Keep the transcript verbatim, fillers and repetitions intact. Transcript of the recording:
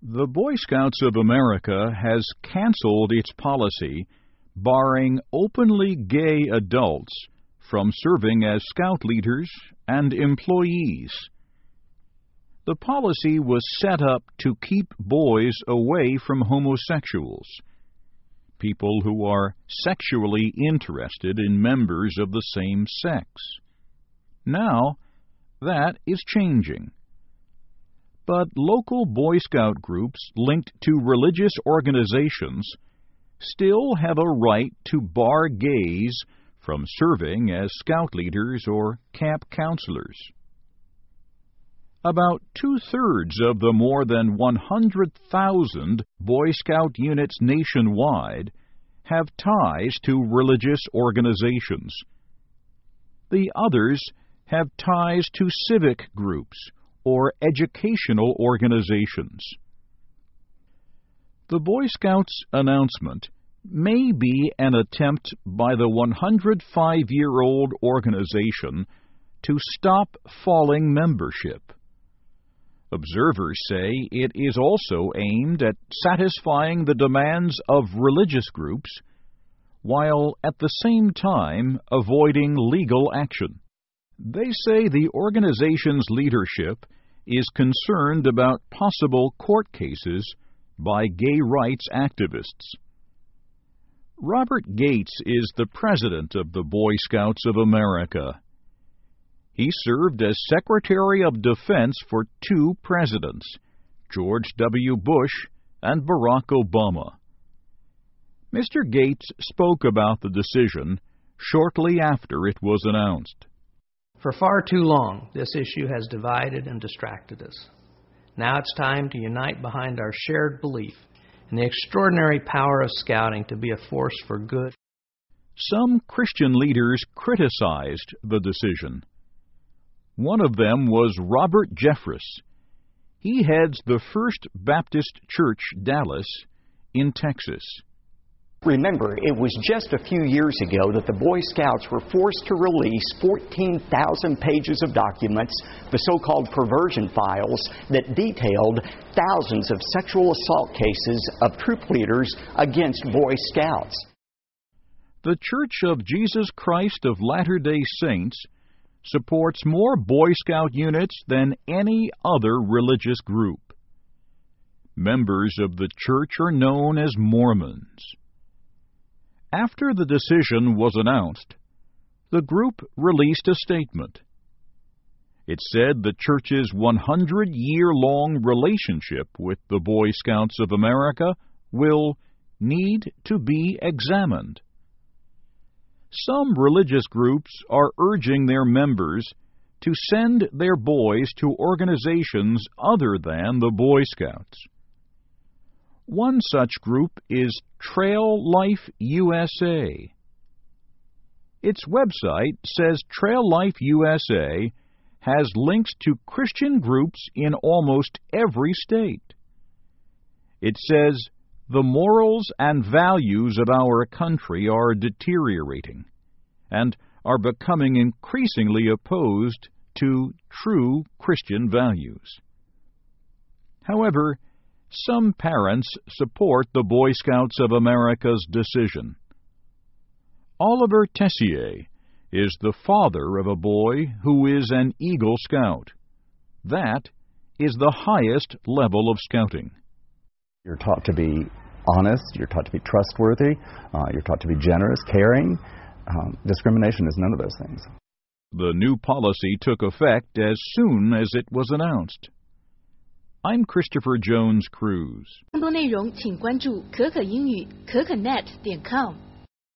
The Boy Scouts of America has canceled its policy barring openly gay adults from serving as scout leaders and employees. The policy was set up to keep boys away from homosexuals, people who are sexually interested in members of the same sex. Now, that is changing. But local Boy Scout groups linked to religious organizations still have a right to bar gays from serving as scout leaders or camp counselors. About two-thirds of the more than one hundred thousand Boy Scout units nationwide have ties to religious organizations. The others have ties to civic groups or educational organizations. The Boy Scouts announcement may be an attempt by the one hundred five year old organization to stop falling membership. Observers say it is also aimed at satisfying the demands of religious groups, while at the same time avoiding legal action. They say the organization's leadership is concerned about possible court cases by gay rights activists. Robert Gates is the president of the Boy Scouts of America. He served as Secretary of Defense for two presidents, George W. Bush and Barack Obama. Mister Gates spoke about the decision shortly after it was announced. For far too long, this issue has divided and distracted us. Now it's time to unite behind our shared belief in the extraordinary power of scouting to be a force for good. Some Christian leaders criticized the decision. One of them was Robert Jeffress. He heads the First Baptist Church, Dallas, in Texas. Remember, it was just a few years ago that the Boy Scouts were forced to release fourteen thousand pages of documents, the so-called perversion files, that detailed thousands of sexual assault cases of troop leaders against Boy Scouts. The Church of Jesus Christ of Latter-day Saints supports more Boy Scout units than any other religious group. Members of the church are known as Mormons. After the decision was announced, the group released a statement. It said the church's one hundred year long relationship with the Boy Scouts of America will need to be examined. Some religious groups are urging their members to send their boys to organizations other than the Boy Scouts. One such group is Trail Life U S A. Its website says Trail Life U S A has links to Christian groups in almost every state. It says the morals and values of our country are deteriorating and are becoming increasingly opposed to true Christian values. However, some parents support the Boy Scouts of America's decision. Oliver Tessier is the father of a boy who is an Eagle Scout. That is the highest level of scouting. You're taught to be honest, you're taught to be trustworthy, uh, you're taught to be generous, caring. Um, discrimination is none of those things. The new policy took effect as soon as it was announced. I'm Christopher Jones Cruz. 更多内容请关注可可英语可可net 点 com。